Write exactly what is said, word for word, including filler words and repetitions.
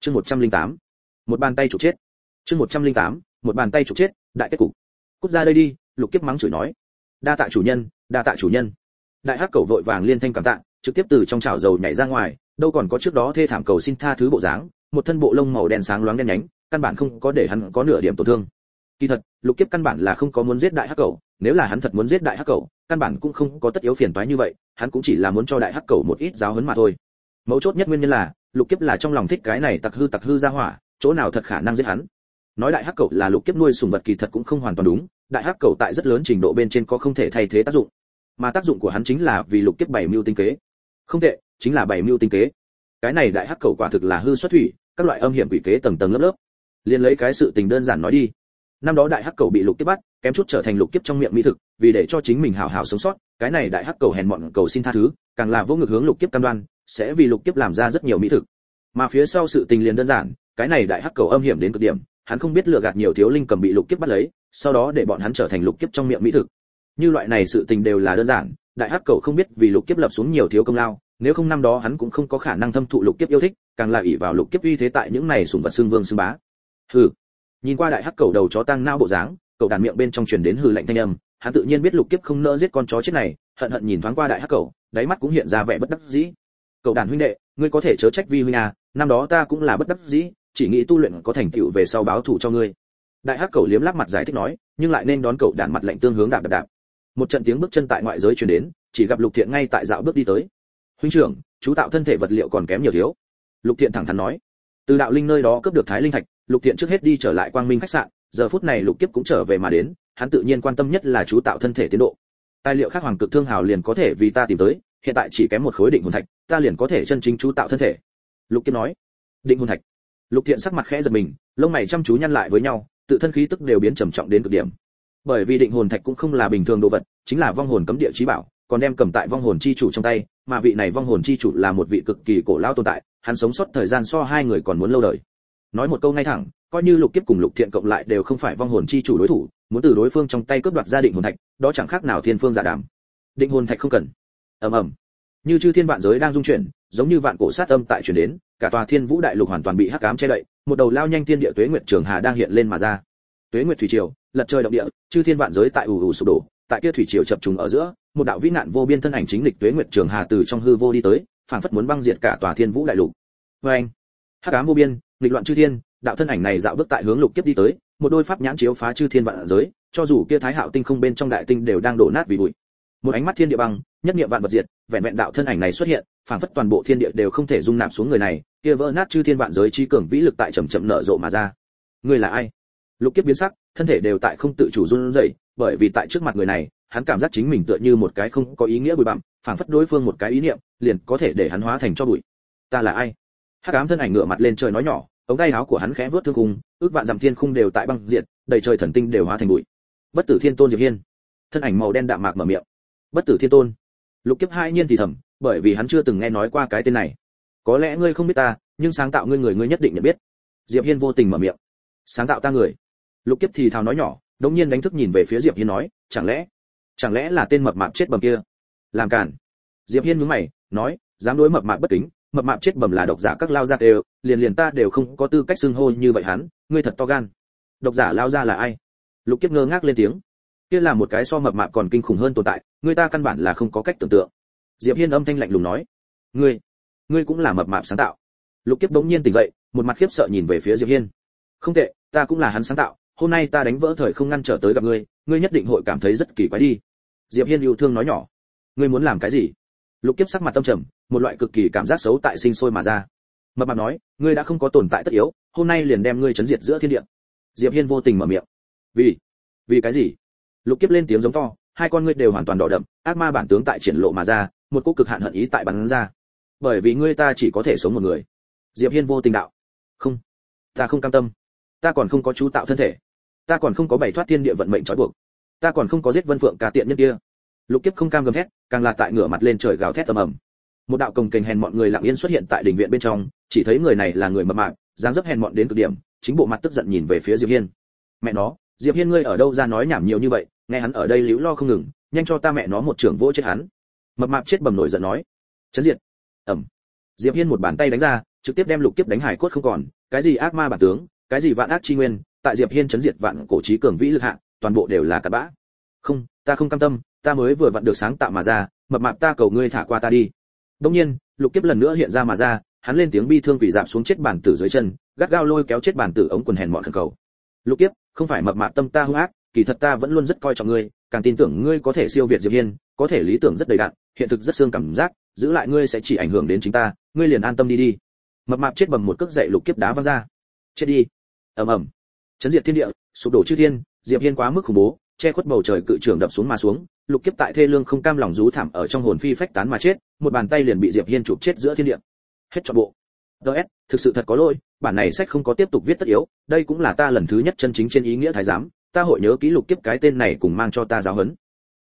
Chương một trăm lẻ tám. Một bàn tay trục chết. Chương một trăm lẻ tám. Một bàn tay trục chết, đại kết cục. Cút ra đây đi, Lục Kiếp mắng chửi nói. Đa tạ chủ nhân, đa tạ chủ nhân. Đại hắc cẩu vội vàng liên thanh cảm tạ, trực tiếp từ trong chảo dầu nhảy ra ngoài, đâu còn có trước đó thê thảm cầu xin tha thứ bộ dáng, một thân bộ lông màu đen sáng loáng đen nhánh, căn bản không có để hắn có nửa điểm tổn thương. Kỳ thật, Lục Kiếp căn bản là không có muốn giết đại hắc cẩu, nếu là hắn thật muốn giết đại hắc cẩu, căn bản cũng không có tất yếu phiền toái như vậy, hắn cũng chỉ là muốn cho đại hắc cẩu một ít giáo huấn mà thôi. Mấu chốt nhất nguyên nhân là, Lục Kiếp là trong lòng thích cái này tặc hư tặc hư ra hỏa, chỗ nào thật khả năng giết hắn. Nói đại hắc cẩu là Lục Kiếp nuôi sủng vật kỳ thật cũng không hoàn toàn đúng, đại hắc cẩu tại rất lớn trình độ bên trên có không thể thay thế tác dụng, mà tác dụng của hắn chính là vì Lục Kiếp bảy mưu tinh kế. Không tệ, chính là bảy mưu tinh kế. Cái này đại hắc cẩu quả thực là hư xuất thủy, các loại âm hiểm quỷ kế tầng tầng lớp lớp. Liên lấy cái sự tình đơn giản nói đi. Năm đó đại hắc cẩu bị Lục Kiếp bắt, kém chút trở thành Lục Kiếp trong miệng mỹ thực, vì để cho chính mình hảo hảo sống sót, cái này đại hắc cẩu hèn mọn cầu xin tha thứ, càng là vô ngực hướng Lục Kiếp cam đoan, sẽ vì Lục Kiếp làm ra rất nhiều mỹ thực. Mà phía sau sự tình liền đơn giản, cái này đại hắc cẩu âm hiểm đến cực điểm, hắn không biết lừa gạt nhiều thiếu linh cầm bị Lục Kiếp bắt lấy, sau đó để bọn hắn trở thành Lục Kiếp trong miệng mỹ thực. Như loại này sự tình đều là đơn giản, đại hắc cẩu không biết vì Lục Kiếp lập xuống nhiều thiếu công lao, nếu không năm đó hắn cũng không có khả năng thâm thụ Lục Kiếp yêu thích, càng là ỷ vào Lục Kiếp uy thế tại những này sủng vật xưng vương xưng bá. Hừ. Nhìn qua đại hắc cẩu đầu chó tăng nao bộ dáng, cậu đàn miệng bên trong truyền đến hừ lạnh thanh âm, hắn tự nhiên biết Lục Kiếp không nỡ giết con chó chết này, hận hận nhìn thoáng qua đại hắc cẩu, đáy mắt cũng hiện ra vẻ bất đắc dĩ. Cậu đàn huynh đệ, ngươi có thể chớ trách vi huynh à, năm đó ta cũng là bất đắc dĩ, chỉ nghĩ tu luyện có thành tựu về sau báo thù cho ngươi. Đại hắc cẩu liếm láp mặt giải thích nói, nhưng lại nên đón cậu đàn mặt lạnh tương hướng đạp đạp đạp. Một trận tiếng bước chân tại ngoại giới truyền đến, chỉ gặp Lục Thiện ngay tại dạo bước đi tới. Huynh trưởng, chú tạo thân thể vật liệu còn kém nhiều thiếu. Lục Thiện thẳng thắn nói. Từ đạo linh nơi đó cướp được thái linh thạch, Lục Thiện trước hết đi trở lại Quang Minh khách sạn, giờ phút này Lục Kiếp cũng trở về mà đến, hắn tự nhiên quan tâm nhất là chú tạo thân thể tiến độ. Tài liệu khác hoàng cực thương hào liền có thể vì ta tìm tới, hiện tại chỉ kém một khối định hồn thạch, ta liền có thể chân chính chú tạo thân thể. Lục Kiếp nói. Định hồn thạch. Lục Thiện sắc mặt khẽ giật mình, lông mày chăm chú nhăn lại với nhau, tự thân khí tức đều biến trầm trọng đến cực điểm. Bởi vì định hồn thạch cũng không là bình thường đồ vật, chính là vong hồn cấm địa chí bảo, còn đem cầm tại vong hồn chi chủ trong tay, mà vị này vong hồn chi chủ là một vị cực kỳ cổ lão tồn tại, hắn sống sót thời gian so hai người còn muốn lâu đời. Nói một câu ngay thẳng, coi như Lục Kiếp cùng Lục Thiện cộng lại đều không phải vong hồn chi chủ đối thủ, muốn từ đối phương trong tay cướp đoạt ra định hồn thạch, đó chẳng khác nào thiên phương giả đàm. Định hồn thạch không cần. Ầm ầm. Như chư thiên vạn giới đang rung chuyển, giống như vạn cổ sát âm tại truyền đến, cả tòa Thiên Vũ đại lục hoàn toàn bị hắc ám che đậy, một đầu lao nhanh thiên địa tuế nguyệt trường hà đang hiện lên mà ra. Tuế nguyệt thủy triều, lật trời động địa, chư thiên vạn giới tại ù ù sụp đổ, tại kia thủy triều chập trùng ở giữa, một đạo vĩ nạn vô biên thân ảnh chính lịch tuế nguyệt trường hà từ trong hư vô đi tới, phảng phất muốn băng diệt cả tòa Thiên Vũ đại lục. Oeng! Hắc ám vô biên, nghịch loạn chư thiên, đạo thân ảnh này dạo bước tại hướng Lục Kiếp đi tới, một đôi pháp nhãn chiếu phá chư thiên vạn giới, cho dù kia Thái Hạo tinh không bên trong đại tinh đều đang đổ nát vì bụi. Một ánh mắt thiên địa băng, nhất niệm vạn vật diệt, vẹn vẹn đạo thân ảnh này xuất hiện, phảng phất toàn bộ thiên địa đều không thể dung nạp xuống người này, kia vỡ nát chư thiên vạn giới chi cường vĩ lực tại chậm chậm nở rộ mà ra. Ngươi là ai? Lục Kiếp biến sắc, thân thể đều tại không tự chủ run rẩy, bởi vì tại trước mặt người này, hắn cảm giác chính mình tựa như một cái không có ý nghĩa bụi bặm, phảng phất đối phương một cái ý niệm, liền có thể để hắn hóa thành cho bụi. Ta là ai? Hắc ám thân ảnh ngửa mặt lên trời nói nhỏ, ống tay áo của hắn khẽ vướt thương khung, ước vạn dặm thiên khung đều tại băng diệt, đầy trời thần tinh đều hóa thành bụi. Bất tử thiên tôn Diệp Hiên. Thân ảnh màu đen đạm mạc mở miệng. Bất tử thiên tôn. Lục Kiếp hai nhiên thì thầm, bởi vì hắn chưa từng nghe nói qua cái tên này. Có lẽ ngươi không biết ta, nhưng sáng tạo ngươi người ngươi nhất định nhận biết. Diệp Hiên vô tình mở miệng. Sáng tạo ta người. Lục Kiếp thì thào nói nhỏ, đống nhiên đánh thức nhìn về phía Diệp Hiên nói, chẳng lẽ, chẳng lẽ là tên mập mạp chết bầm kia? Làm cản. Diệp Hiên nhướng mày, nói, dám đối mập mạp bất kính, mập mạp chết bầm là độc giả các lao gia đều, liền liền ta đều không có tư cách xưng hô như vậy hắn, ngươi thật to gan. Độc giả lao gia là ai? Lục Kiếp ngơ ngác lên tiếng. Kia là một cái so mập mạp còn kinh khủng hơn tồn tại, người ta căn bản là không có cách tưởng tượng. Diệp Hiên âm thanh lạnh lùng nói, ngươi, ngươi cũng là mập mạp sáng tạo. Lục Kiếp bỗng nhiên tỉnh dậy, một mặt khiếp sợ nhìn về phía Diệp Hiên. Không tệ, ta cũng là hắn sáng tạo, hôm nay ta đánh vỡ thời không ngăn trở tới gặp ngươi, ngươi nhất định hội cảm thấy rất kỳ quái đi. Diệp Hiên yêu thương nói nhỏ, ngươi muốn làm cái gì? Lục Kiếp sắc mặt tâm trầm, một loại cực kỳ cảm giác xấu tại sinh sôi mà ra. Mập mạp nói, ngươi đã không có tồn tại tất yếu, hôm nay liền đem ngươi chấn diệt giữa thiên địa. Diệp Hiên vô tình mở miệng. Vì? Vì cái gì? Lục Kiếp lên tiếng giống to, hai con ngươi đều hoàn toàn đỏ đậm, ác ma bản tướng tại triển lộ mà ra, một cỗ cực hạn hận ý tại bắn ra. Bởi vì ngươi ta chỉ có thể sống một người. Diệp Hiên vô tình đạo. Không, ta không cam tâm. Ta còn không có chú tạo thân thể. Ta còn không có bảy thoát thiên địa vận mệnh trói buộc. Ta còn không có giết Vân Phượng ca tiện nhân kia. Lục Kiếp không cam gầm thét, càng là tại ngửa mặt lên trời gào thét ầm ầm. Một đạo cồng kềnh hèn mọn người lặng yên xuất hiện tại đình viện bên trong, chỉ thấy người này là người mập mạp, dáng dấp hèn mọn đến cực điểm, chính bộ mặt tức giận nhìn về phía Diệp Hiên. Mẹ nó, Diệp Hiên ngươi ở đâu ra nói nhảm nhiều như vậy, nghe hắn ở đây liễu lo không ngừng, nhanh cho ta mẹ nó một trưởng vỗ chết hắn. Mập mạp chết bầm nổi giận nói. Chấn diệt. Ầm. Diệp Hiên một bàn tay đánh ra, trực tiếp đem lục kiếp đánh hải cốt không còn, cái gì ác ma bản tướng, cái gì vạn ác chi nguyên, tại Diệp Hiên chấn diệt vạn cổ chí cường vĩ lực hạ, toàn bộ đều là cặn bã. Không, ta không cam tâm, ta mới vừa vặn được sáng tạo mà ra, mập mạp ta cầu ngươi thả qua ta đi. Đương nhiên, lục kiếp lần nữa hiện ra mà ra, hắn lên tiếng bi thương quỷ dạp xuống chết bản tử dưới chân, gắt gao lôi kéo chết bản tử ống quần hèn mọn khẩn cầu. Lục kiếp, không phải mập mạp tâm ta hung ác, kỳ thật ta vẫn luôn rất coi trọng ngươi, càng tin tưởng ngươi có thể siêu việt Diệp Hiên, có thể lý tưởng rất đầy đặn, hiện thực rất xương cảm giác, giữ lại ngươi sẽ chỉ ảnh hưởng đến chính ta, ngươi liền an tâm đi đi. Mập mạp chết bầm một cước dậy lục kiếp đá văng ra. Chết đi. Ầm ầm. Chấn diệt thiên địa, sụp đổ chư thiên, Diệp Hiên quá mức khủng bố, che khuất bầu trời cự trường đập xuống mà xuống, lục kiếp tại thê lương không cam lòng rú thảm ở trong hồn phi phách tán mà chết, một bàn tay liền bị Diệp Hiên chụp chết giữa thiên địa. Hết trọn bộ. đê ét, thực sự thật có lỗi, bản này sách không có tiếp tục viết tất yếu, đây cũng là ta lần thứ nhất chân chính trên ý nghĩa thái giám, ta hội nhớ ký lục kiếp cái tên này cùng mang cho ta giáo huấn.